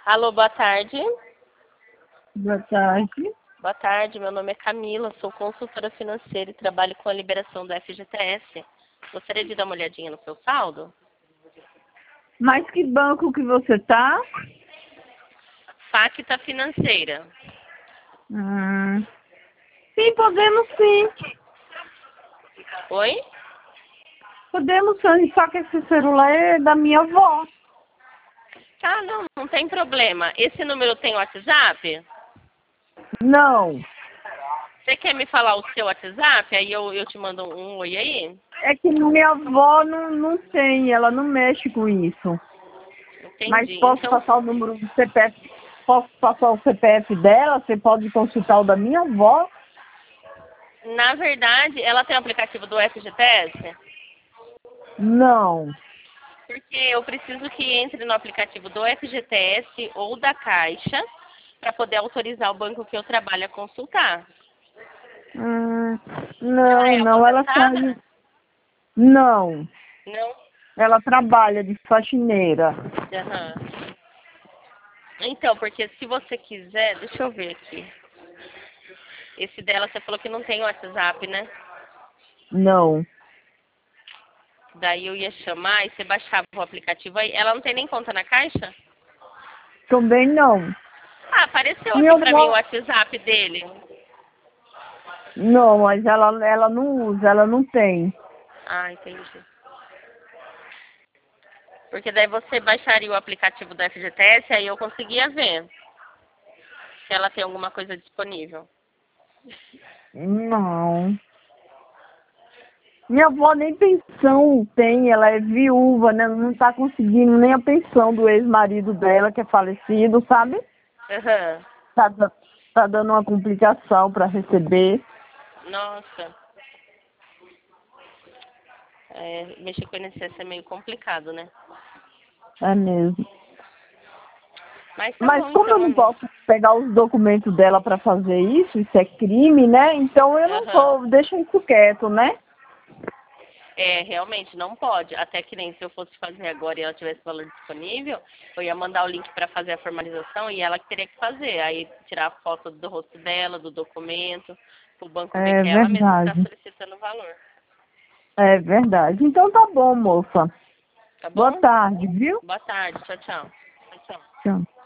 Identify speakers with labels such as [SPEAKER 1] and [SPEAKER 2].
[SPEAKER 1] Alô, boa tarde.
[SPEAKER 2] Boa tarde.
[SPEAKER 1] Boa tarde, meu nome é Camila, sou consultora financeira e trabalho com a liberação do FGTS. Gostaria de dar uma olhadinha no seu saldo?
[SPEAKER 2] Mas que banco que você tá?
[SPEAKER 1] Facta Financeira.
[SPEAKER 2] Sim, podemos sim.
[SPEAKER 1] Oi?
[SPEAKER 2] Podemos sim, só que esse celular é da minha avó.
[SPEAKER 1] Tá, não tem problema. Esse número tem WhatsApp?
[SPEAKER 2] Não,
[SPEAKER 1] Você quer me falar o seu WhatsApp? Aí eu te mando um oi aí?
[SPEAKER 2] é que minha avó não tem, ela não mexe com isso. Mas
[SPEAKER 1] Entendi.
[SPEAKER 2] posso
[SPEAKER 1] Então,
[SPEAKER 2] passar o número do CPF, posso passar o CPF dela, você pode consultar o da minha avó?
[SPEAKER 1] na verdade, ela tem o aplicativo do FGTS?
[SPEAKER 2] Não,
[SPEAKER 1] Porque eu preciso que entre no aplicativo do FGTS ou da Caixa para poder autorizar o banco que eu trabalho a consultar. Ela é
[SPEAKER 2] não, ela
[SPEAKER 1] aposentada?
[SPEAKER 2] saiu. Não,
[SPEAKER 1] Não?
[SPEAKER 2] ela trabalha de faxineira.
[SPEAKER 1] Aham. Então, porque se você quiser, deixa eu ver aqui. Esse dela você falou que não tem WhatsApp, né?
[SPEAKER 2] Não,
[SPEAKER 1] Daí eu ia chamar e você baixava o aplicativo aí. Ela não tem nem conta na Caixa?
[SPEAKER 2] também não.
[SPEAKER 1] Ah, apareceu
[SPEAKER 2] Minha
[SPEAKER 1] aqui pra mim o
[SPEAKER 2] avó.
[SPEAKER 1] WhatsApp dele.
[SPEAKER 2] Não, mas ela não usa, ela não tem.
[SPEAKER 1] Ah, entendi. Porque daí você baixaria o aplicativo do FGTS, aí eu conseguia ver se ela tem alguma coisa disponível.
[SPEAKER 2] Não. Minha avó nem pensão tem, ela é viúva, né? Não tá conseguindo nem a pensão do ex-marido dela, que é falecido, sabe?
[SPEAKER 1] Aham.
[SPEAKER 2] Tá, tá dando uma complicação para receber.
[SPEAKER 1] Nossa. É, mexer com INSS é meio complicado, né?
[SPEAKER 2] É mesmo.
[SPEAKER 1] Mas tá
[SPEAKER 2] Mas
[SPEAKER 1] bom,
[SPEAKER 2] como eu
[SPEAKER 1] então,
[SPEAKER 2] não
[SPEAKER 1] amor.
[SPEAKER 2] posso pegar os documentos dela para fazer isso é crime, né? Então eu não
[SPEAKER 1] Aham.
[SPEAKER 2] vou, deixa isso quieto, né?
[SPEAKER 1] É, realmente, não pode. Até que nem se eu fosse fazer agora e ela tivesse valor disponível, eu ia mandar o link para fazer a formalização e ela que teria que fazer. Aí tirar a foto do rosto dela, do documento, para o banco ver
[SPEAKER 2] É
[SPEAKER 1] que é ela mesma que está
[SPEAKER 2] verdade.
[SPEAKER 1] solicitando o valor.
[SPEAKER 2] É verdade. Então tá bom, moça.
[SPEAKER 1] Tá
[SPEAKER 2] Boa
[SPEAKER 1] bom?
[SPEAKER 2] tarde, viu?
[SPEAKER 1] Boa tarde. Tchau, tchau. Tchau, tchau.
[SPEAKER 2] Tchau.